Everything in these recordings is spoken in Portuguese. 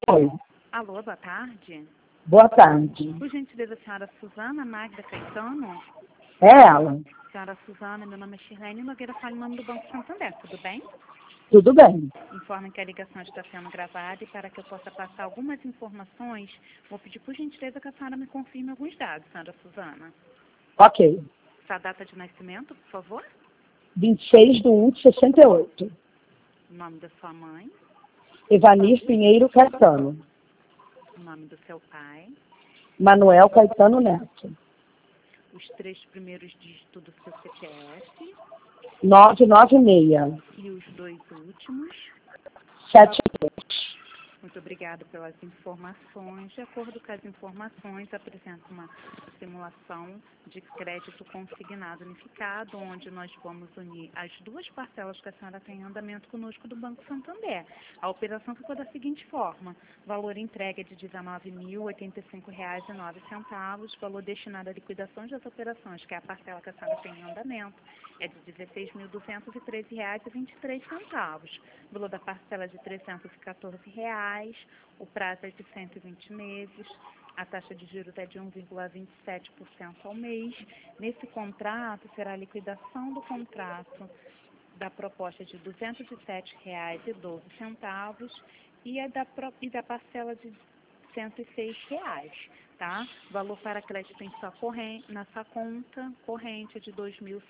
Oi, Alô, boa tarde. boa tarde. Por gentileza, a senhora Suzana Magda Caetano? É ela? Senhora Suzana, meu nome é Shirlene Nogueira, falo em nome do Banco Santander, tudo bem? Tudo bem. Informo que a ligação está sendo gravada e para que eu possa passar algumas informações, vou pedir por gentileza que a senhora me confirme alguns dados, senhora Suzana. Ok. Sua data de nascimento, por favor? 26/1/68. O nome da sua mãe, Evanir Pinheiro Caetano. o nome do seu pai, Manuel Caetano Neto. os 3 primeiros dígitos do seu CPF 996 e os 2 últimos. 72. Muito obrigada pelas informações. De acordo com as informações, apresenta uma simulação de crédito consignado unificado, onde nós vamos unir as 2 parcelas que a senhora tem em andamento conosco do Banco Santander. A operação ficou da seguinte forma: valor entregue é de R$ 19.085,09, valor destinado à liquidação das operações, que é a parcela que a senhora tem em andamento, é de R$ 16.213,23. O valor da parcela é de R$ 314, o prazo é de 120 meses, a taxa de juros é de 1,27% ao mês. Nesse contrato, será a liquidação do contrato da proposta de R$ 207,12 e da parcela de R$ 106, tá? O valor para crédito em sua na sua conta corrente é de R$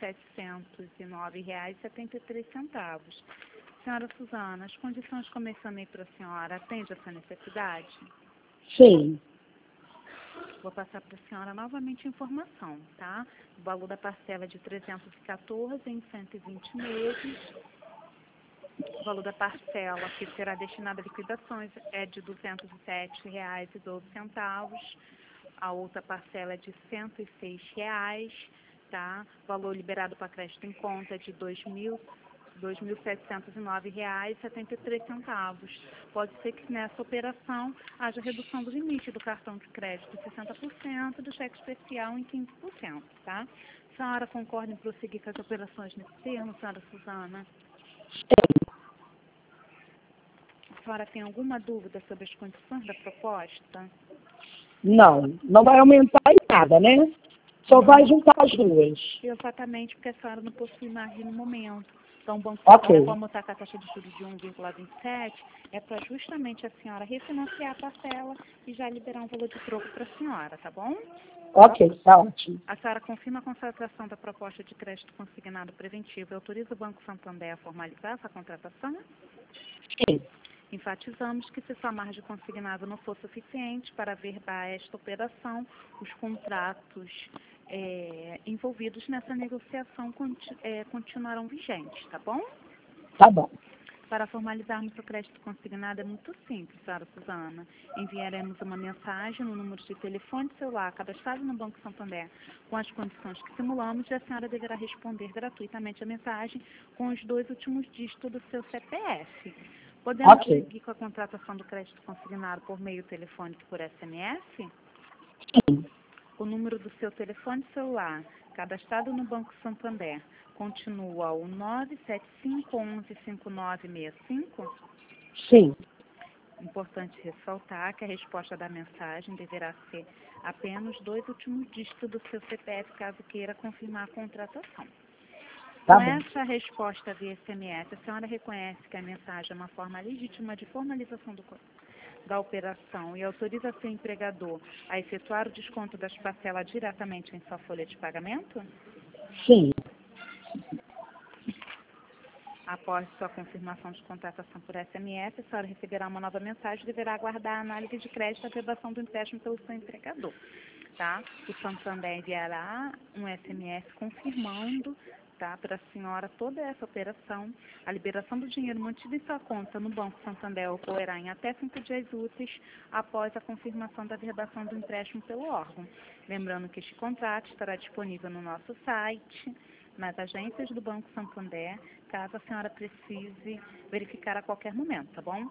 2.709,73. Senhora Suzana, as condições que eu mencionei para a senhora atendem essa necessidade? Sim. Vou passar para a senhora novamente a informação, tá? O valor da parcela é de 314 em 120 meses. O valor da parcela que será destinada a liquidações é de R$ 207,12. A outra parcela é de R$ 106, tá? O valor liberado para crédito em conta é de R$ 2.709,73. Pode ser que nessa operação haja redução do limite do cartão de crédito em 60%, do cheque especial em 15%, tá? A senhora concorda em prosseguir com as operações nesse termo, senhora Suzana? A senhora tem alguma dúvida sobre as condições da proposta? Não vai aumentar em nada, né? Só vai juntar as duas. Exatamente, porque a senhora não possui margem no momento. Então, o Banco Ok. Central, como está com a taxa de juros de 1,27, é para justamente a senhora refinanciar a parcela e já liberar um valor de troco para a senhora, tá bom? Ok, tá ótimo. A senhora confirma a constatação da proposta de crédito consignado preventivo e autoriza o Banco Santander a formalizar essa contratação? Sim. Enfatizamos que, se sua margem consignada não for suficiente para averbar esta operação, os contratos envolvidos nessa negociação continuarão vigentes, tá bom? Tá bom. Para formalizarmos o crédito consignado é muito simples, senhora Suzana. Enviaremos uma mensagem no número de telefone celular cadastrado no Banco Santander com as condições que simulamos e a senhora deverá responder gratuitamente a mensagem com os 2 últimos dígitos do seu CPF. Podemos seguir com a contratação do crédito consignado por meio telefônico e por SMS? Sim. O número do seu telefone celular cadastrado no Banco Santander continua o 975115965? Sim. Importante ressaltar que a resposta da mensagem deverá ser apenas 2 últimos dígitos do seu CPF, caso queira confirmar a contratação. Tá Com bom. essa resposta via SMS, a senhora reconhece que a mensagem é uma forma legítima de formalização da operação e autoriza seu empregador a efetuar o desconto das parcelas diretamente em sua folha de pagamento? Sim. Após sua confirmação de contratação por SMS, a senhora receberá uma nova mensagem e deverá aguardar a análise de crédito e aprovação do empréstimo pelo seu empregador. Tá? O Santander enviará um SMS confirmando, tá, para a senhora toda essa operação. A liberação do dinheiro mantido em sua conta no Banco Santander ocorrerá em até 5 dias úteis após a confirmação da verbação do empréstimo pelo órgão. Lembrando que este contrato estará disponível no nosso site, nas agências do Banco Santander, caso a senhora precise verificar a qualquer momento, tá bom?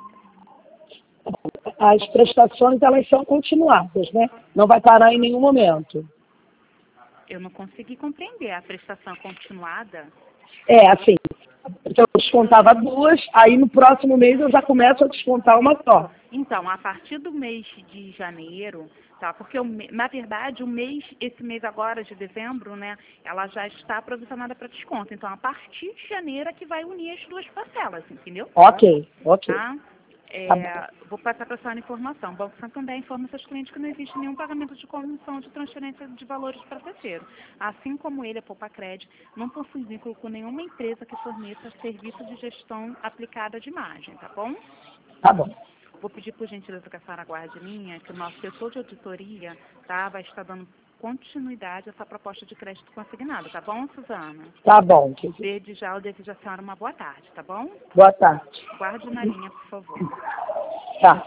As prestações, elas são continuadas, né? Não vai parar em nenhum momento. Eu não consegui compreender a prestação continuada. É, assim, Porque eu descontava duas, aí no próximo mês eu já começo a descontar uma só. Então, a partir do mês de janeiro, tá? Porque, na verdade, esse mês agora, de dezembro, né, ela já está provisionada para desconto. Então, a partir de janeiro é que vai unir as duas parcelas, entendeu? Ok. Tá? Tá bom. Vou passar para a senhora a informação. O Banco Santander informa seus clientes que não existe nenhum pagamento de comissão de transferência de valores para terceiro. Assim como ele, a Poupa-Crédito, não possui vínculo com nenhuma empresa que forneça serviço de gestão aplicada de margem, tá bom? Tá bom. Vou pedir por gentileza que a senhora aguarde linha, que o nosso setor de auditoria, tá, vai estar dando continuidade a essa proposta de crédito consignado, tá bom, Suzana? Tá bom, querido. Desde já eu desejo à senhora uma boa tarde, tá bom? Boa tarde. Guarde na linha, por favor. Tá.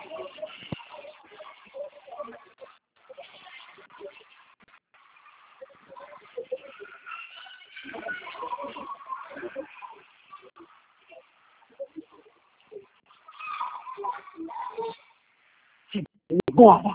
Agora.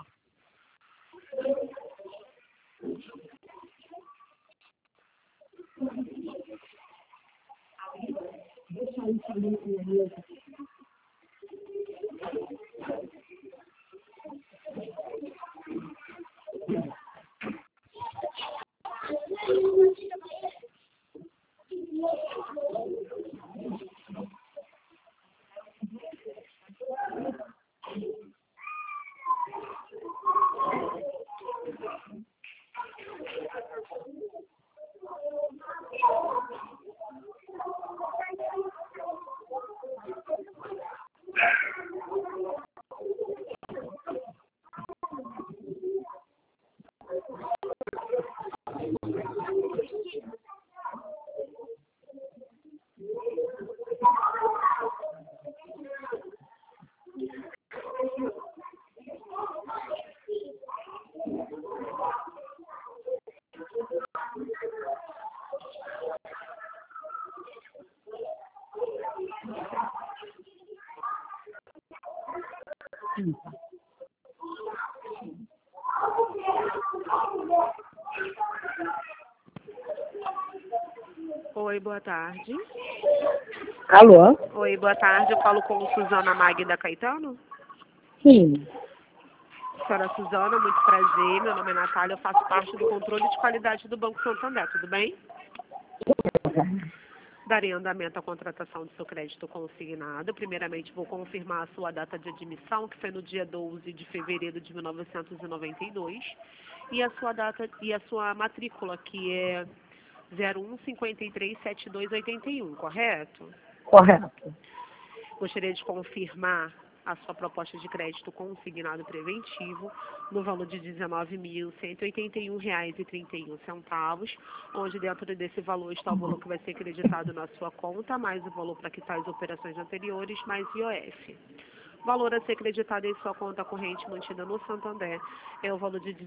Oi, boa tarde. Alô? Oi, boa tarde. Eu falo com Suzana Magda Caetano. Sim. Senhora Suzana, muito prazer. Meu nome é Natália. Eu faço parte do controle de qualidade do Banco Santander. Tudo bem? Darei andamento à contratação do seu crédito consignado. Primeiramente, vou confirmar a sua data de admissão, que foi no dia 12 de fevereiro de 1992, e a sua matrícula, que é 01537281, correto? Correto. Gostaria de confirmar a sua proposta de crédito consignado preventivo no valor de R$ 19.181,31, onde dentro desse valor está o valor que vai ser acreditado na sua conta, mais o valor para quitar as operações anteriores, mais IOF. Valor a ser acreditado em sua conta corrente mantida no Santander é o valor de R$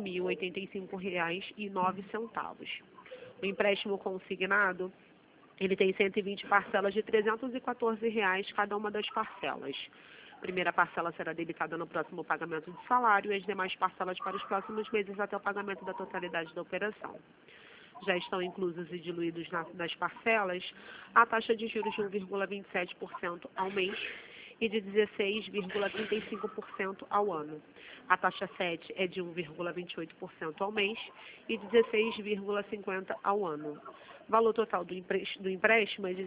19.085,09. O empréstimo consignado, ele tem 120 parcelas de R$ 314 cada uma das parcelas. A primeira parcela será debitada no próximo pagamento de salário e as demais parcelas para os próximos meses até o pagamento da totalidade da operação. Já estão inclusos e diluídos nas parcelas a taxa de juros de 1,27% ao mês e de 16,35% ao ano. A taxa 7 é de 1,28% ao mês e 16,50% ao ano. O valor total do empréstimo é de R$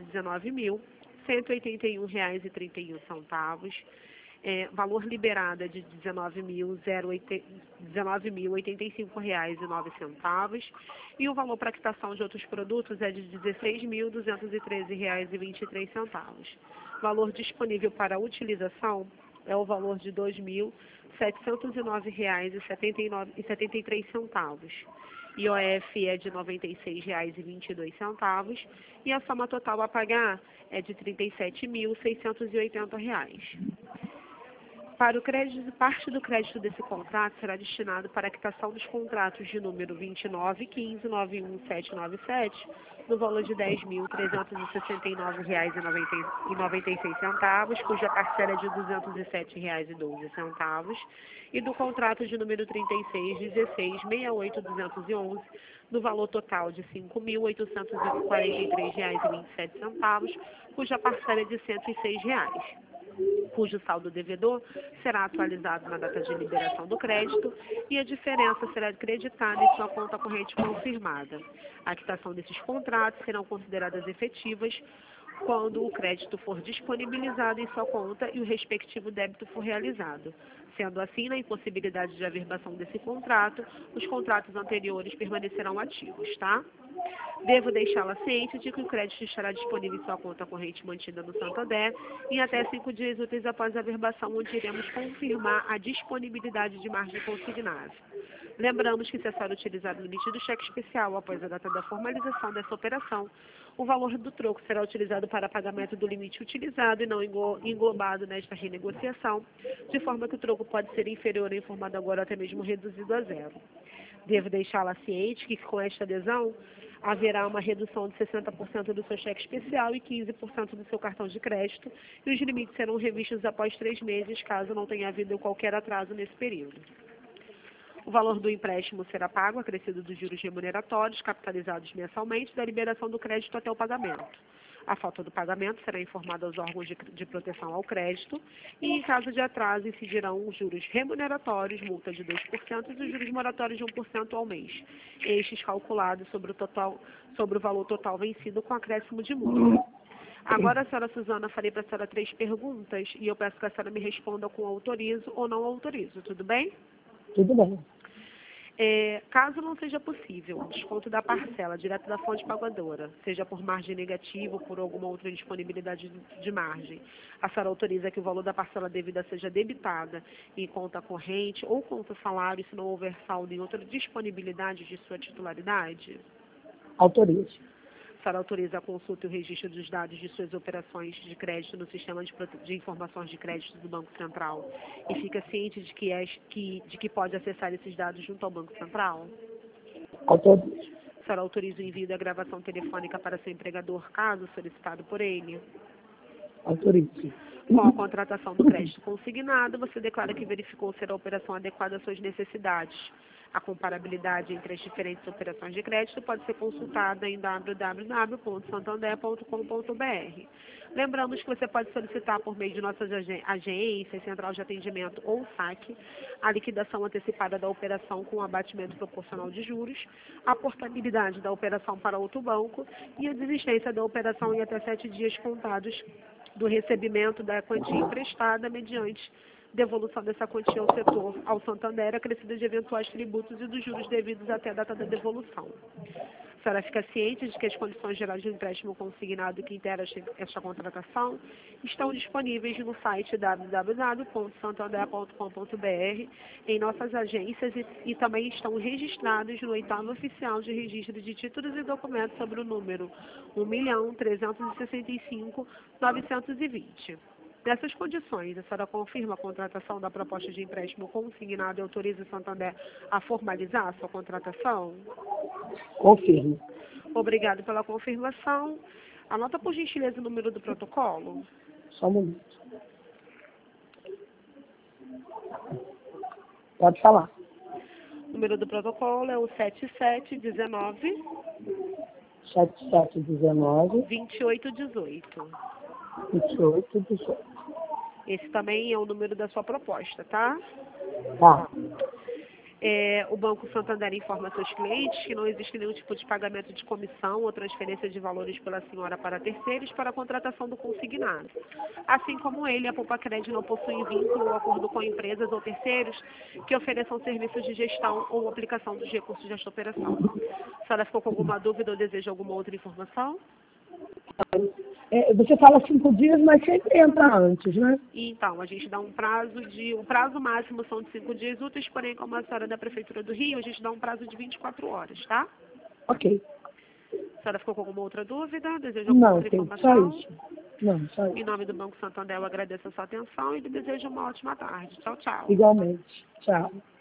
19.181,31. Valor liberado é de R$ 19.085,09. E o valor para quitação de outros produtos é de R$ 16.213,23. Valor disponível para utilização é o valor de R$ 2.709,73. IOF é de R$ 96,22 e a soma total a pagar é de R$ 37.680. Para o crédito, parte do crédito desse contrato será destinado para a quitação dos contratos de número 29.15.91797, no valor de R$ 10.369,96, cuja parcela é de R$ 207,12, e do contrato de número 36.16.68.211, no valor total de R$ 5.843,27, cuja parcela é de R$ 106, cujo saldo devedor será atualizado na data de liberação do crédito e a diferença será creditada em sua conta corrente confirmada. A quitação desses contratos serão consideradas efetivas quando o crédito for disponibilizado em sua conta e o respectivo débito for realizado. Sendo assim, na impossibilidade de averbação desse contrato, os contratos anteriores permanecerão ativos, tá? Devo deixá-la ciente de que o crédito estará disponível em sua conta corrente mantida no Santander em até 5 dias úteis após a averbação, onde iremos confirmar a disponibilidade de margem consignada. Lembramos que, se for utilizado o limite do cheque especial após a data da formalização dessa operação, o valor do troco será utilizado para pagamento do limite utilizado e não englobado nesta renegociação, de forma que o troco pode ser inferior ao informado agora, até mesmo reduzido a zero. Devo deixá-la ciente que, com esta adesão, haverá uma redução de 60% do seu cheque especial e 15% do seu cartão de crédito, e os limites serão revistos após 3 meses, caso não tenha havido qualquer atraso nesse período. O valor do empréstimo será pago acrescido dos juros remuneratórios, capitalizados mensalmente, da liberação do crédito até o pagamento. A falta do pagamento será informada aos órgãos de proteção ao crédito e, em caso de atraso, incidirão os juros remuneratórios, multa de 2% e os juros moratórios de 1% ao mês, estes calculados sobre o valor total vencido com acréscimo de multa. Agora, a senhora Suzana, farei para a senhora 3 perguntas e eu peço que a senhora me responda com autorizo ou não autorizo, tudo bem? Tudo bem. Caso não seja possível o desconto da parcela direto da fonte pagadora, seja por margem negativa ou por alguma outra disponibilidade de margem, a senhora autoriza que o valor da parcela devida seja debitada em conta corrente ou conta salário, se não houver saldo em outra disponibilidade de sua titularidade? Autorizo. A senhora autoriza a consulta e o registro dos dados de suas operações de crédito no sistema de informações de crédito do Banco Central e fica ciente de que pode acessar esses dados junto ao Banco Central? Autorizo. A senhora autoriza o envio da gravação telefônica para seu empregador, caso solicitado por ele? Autorizo. Com a contratação do crédito consignado, você declara que verificou ser a operação adequada às suas necessidades. A comparabilidade entre as diferentes operações de crédito pode ser consultada em www.santander.com.br. Lembramos que você pode solicitar por meio de nossas agências, central de atendimento ou saque, a liquidação antecipada da operação com abatimento proporcional de juros, a portabilidade da operação para outro banco e a desistência da operação em até 7 dias contados do recebimento da quantia emprestada mediante devolução dessa quantia ao setor, ao Santander, acrescida de eventuais tributos e dos juros devidos até a data da devolução. A senhora fica ciente de que as condições gerais de empréstimo consignado que integram esta contratação estão disponíveis no site www.santander.com.br, em nossas agências e também estão registrados no 8º Oficial de Registro de Títulos e Documentos sobre o número 1.365.920. Nessas condições, a senhora confirma a contratação da proposta de empréstimo consignado e autoriza o Santander a formalizar a sua contratação? Confirmo. Obrigado pela confirmação. Anota, por gentileza, o número do protocolo. Só um momento. Pode falar. O número do protocolo é o 7719 7719 2818. 2818. Esse também é o número da sua proposta, tá? Tá. O Banco Santander informa seus clientes que não existe nenhum tipo de pagamento de comissão ou transferência de valores pela senhora para terceiros para a contratação do consignado. Assim como ele, a Poupa Crédito não possui vínculo ou acordo com empresas ou terceiros que ofereçam serviços de gestão ou aplicação dos recursos desta operação. A senhora ficou com alguma dúvida ou deseja alguma outra informação? Você fala 5 dias, mas sempre entra antes, né? Então, a gente dá um prazo o prazo máximo são de 5 dias úteis, porém, como a senhora é da Prefeitura do Rio, a gente dá um prazo de 24 horas, tá? Ok. senhora ficou com alguma outra dúvida? Deseja alguma Não, outra tem informação? só isso. Não, só Em isso. nome do Banco Santander, eu agradeço a sua atenção e lhe desejo uma ótima tarde. Tchau, tchau. Igualmente. Tchau.